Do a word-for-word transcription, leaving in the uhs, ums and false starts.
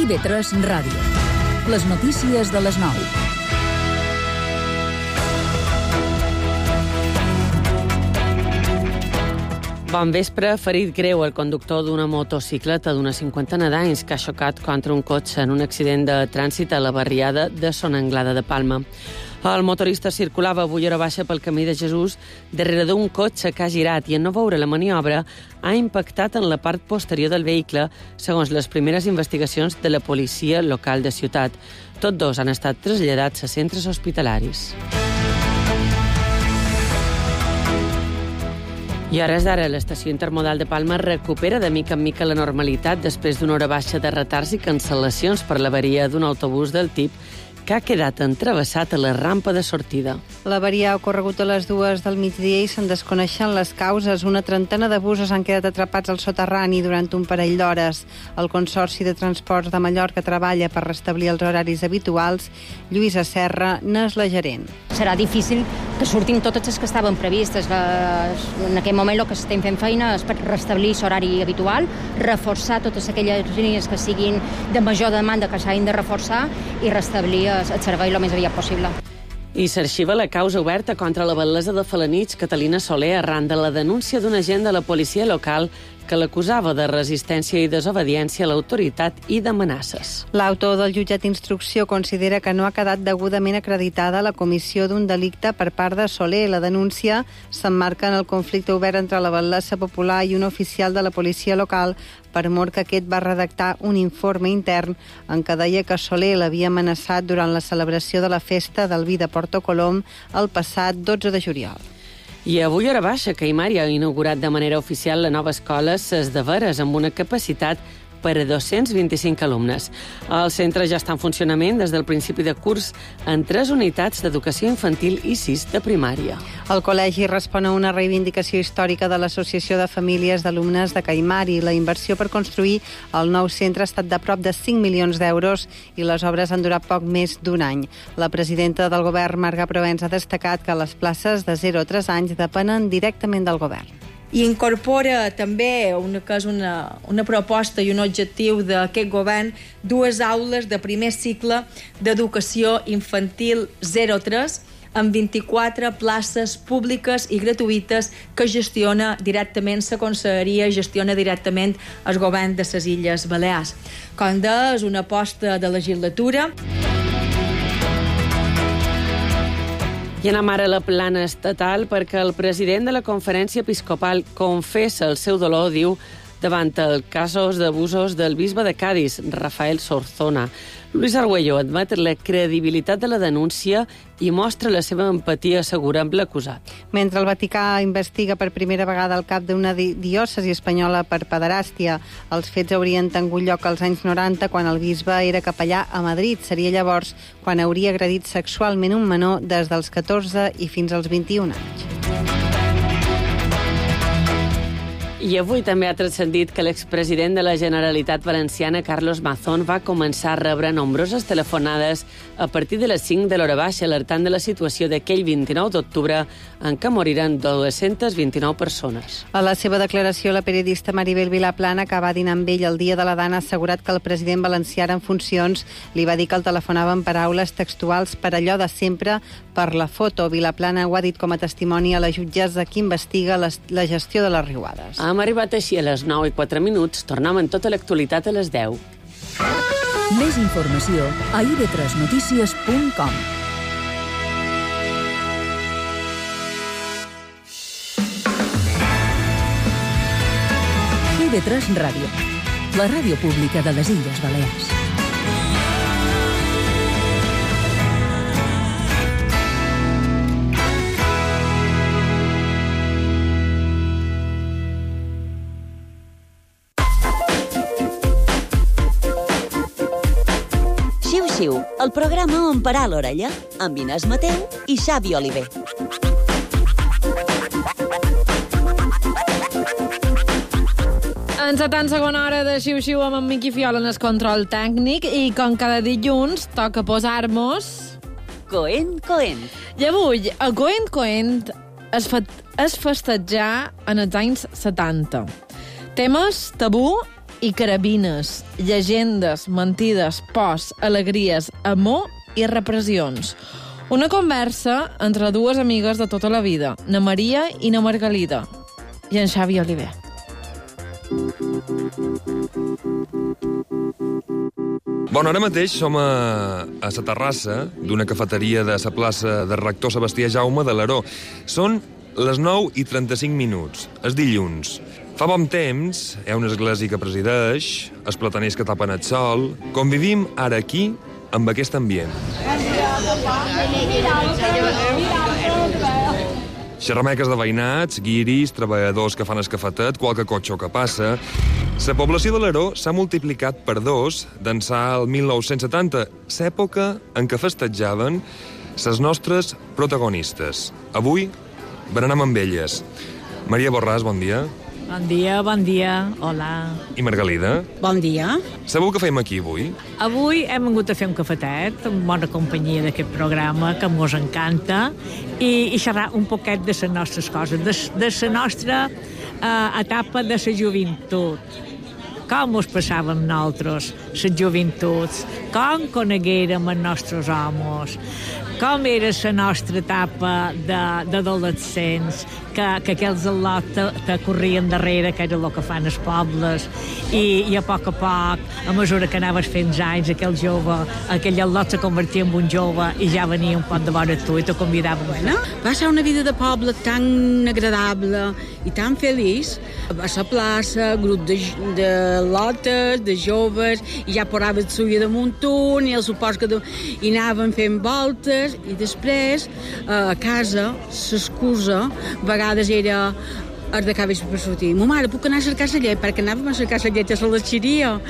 I V tres Ràdio. Les notícies de les nou. Bon vespre. Ferit greu el conductor d'una motocicleta d'una cinquantena d'anys que ha xocat contra un cotxe en un accident de trànsit a la barriada de Son Anglada de Palma. El motorista circulava avui hora baixa pel camí de Jesús darrere d'un cotxe que ha girat i en no veure la maniobra ha impactat en la part posterior del vehicle, segons les primeres investigacions de la policia local de ciutat. Tots dos han estat traslladats a centres hospitalaris. I a hores d'ara, l'estació intermodal de Palma recupera de mica en mica la normalitat després d'una hora baixa de retards i cancel·lacions per l'avaria d'un autobús del tip que ha quedat entravessat a la rampa de sortida. L'avaria ha ocorregut a les dues del migdia i se'n desconeixen les causes. Una trentena de busos han quedat atrapats al soterrani durant un parell d'hores. El Consorci de Transports de Mallorca treballa per restablir els horaris habituals. Lluïsa Serra n'és la gerent. Serà difícil que surtin totes les que estaven previstes. En aquest moment el que estem fent feina és per restablir l'horari habitual, reforçar totes aquelles línies que siguin de major demanda que s'hagin de reforçar i restablir el servei el més aviat possible. I s'arxiva la causa oberta contra la batllessa de Felanitx, Catalina Soler, arran de la denúncia d'un agent de la policia local que l'acusava de resistència i desobediència a l'autoritat i d'amenaces. L'autor del jutjat d'instrucció considera que no ha quedat degudament acreditada la comissió d'un delicte per part de Soler. La denúncia s'emmarca en el conflicte obert entre la batllessa popular i un oficial de la policia local per mor que aquest va redactar un informe intern en què deia que Soler l'havia amenaçat durant la celebració de la festa del vi de Porto Colom el passat dotze de juliol. I avui hora baixa, Caimari ha inaugurat de manera oficial la nova escola Ses Deveres amb una capacitat per a dos-cents vint-i-cinc alumnes. El centre ja està en funcionament des del principi de curs en tres unitats d'educació infantil i sis de primària. El col·legi respon a una reivindicació històrica de l'Associació de Famílies d'Alumnes de Caimari. La inversió per construir el nou centre ha estat de prop de cinc milions d'euros i les obres han durat poc més d'un any. La presidenta del govern, Marga Provenç, ha destacat que les places de zero a tres anys depenen directament del govern. I incorpora també una, que és una, una proposta i un objectiu d'aquest govern, dues aules de primer cicle d'educació infantil zero a tres amb vint-i-quatre places públiques i gratuïtes que gestiona directament la Conselleria, gestiona directament el govern de les Illes Balears. Com deia, és una aposta de legislatura. I anem ara a la plana estatal perquè el president de la Conferència Episcopal confessa el seu dolor, diu, davant els casos d'abusos del bisbe de Cádiz, Rafael Sorzona. Luis Arguello admet la credibilitat de la denúncia i mostra la seva empatia segura amb l'acusat. Mentre el Vaticà investiga per primera vegada el cap d'una di- diòcesi espanyola per pederàstia, els fets haurien tingut lloc als anys noranta, quan el bisbe era capellà a Madrid. Seria llavors quan hauria agredit sexualment un menor des dels catorze i fins als vint-i-un anys. I avui també ha transcendit que l'expresident de la Generalitat Valenciana, Carlos Mazón, va començar a rebre nombroses telefonades a partir de les cinc de l'hora baixa, alertant de la situació d'aquell vint-i-nou d'octubre en què moriren dos-centes vint-i-nou persones. A la seva declaració, la periodista Maribel Vilaplana, que va dinar amb ell el dia de la Dana, ha assegurat que el president valencià en funcions li va dir que el telefonava en paraules textuals per allò de sempre, per la foto. Vilaplana ho ha dit com a testimoni a la jutgessa que investiga les, la gestió de les riuades. Hem arribat així a les nou i quatre minuts. Tornem en tota l'actualitat a les deu. Més informació a i ve tres notícies punt com. i ve tres Ràdio, la ràdio pública de les Illes Balears. Xiu-Xiu, el programa on parar l'orella, amb Inés Mateu i Xavi Oliver. En la tan segona hora de Xiu-Xiu amb en Miqui Fiola en el control tècnic i com cada dilluns toca posar-nos... Coent, coent. I avui, a Coent, coent, es, fe es festejar en els anys setanta. Temes tabú i carabines, llegendes, mentides, pors, alegries, amor i repressions. Una conversa entre dues amigues de tota la vida, na Maria i na Margalida, i en Xavi Oliver. Bon, ara mateix som a, a la terrassa d'una cafeteria de la plaça de Rector Sebastià Jaume de l'Aró. Són les nou i trenta-cinc minuts, és dilluns. Fa bon temps, hi ha una església que presideix, els plataners que tapen el sol. Convivim ara aquí amb aquest ambient. Xerrameques de veïnats, guiris, treballadors que fan el cafetet, qualque cotxe que passa. La població de l'Aró s'ha multiplicat per dos d'ençà el mil nou-cents setanta, l'època en què festejaven les nostres protagonistes. Avui berenem amb elles. Maria Borràs, bon dia. Bon dia, bon dia, hola. I Margalida. Bon dia. Sabeu què fem aquí avui? Avui hem vingut a fer un cafetet amb bona companyia d'aquest programa que mos encanta i, i xerrar un poquet de les nostres coses, de, de la nostra uh, etapa de la joventut. Com us passàvem nosaltres, les joventuts, com coneguérem els nostres homes, com era la nostra etapa d'adolescents, que, que aquells al·lots te, te corrien darrere, que era el que fan els pobles, i, i a poc a poc, a mesura que anaves fent anys, aquell jove, aquell al·lot se convertia en un jove i ja venia un pot de vora tu i te convidaven. Bueno, va ser una vida de poble tan agradable i tan feliç. A la plaça, grup de, de lotes, de joves, i ja posaven suïa damunt un, i el supòs que de, i anaven fent voltes, i després a casa l'excusa a vegades era el de cabells per sortir. Ma mare, puc anar a cercar la llet? Perquè anàvem a cercar la llet a la letxeria.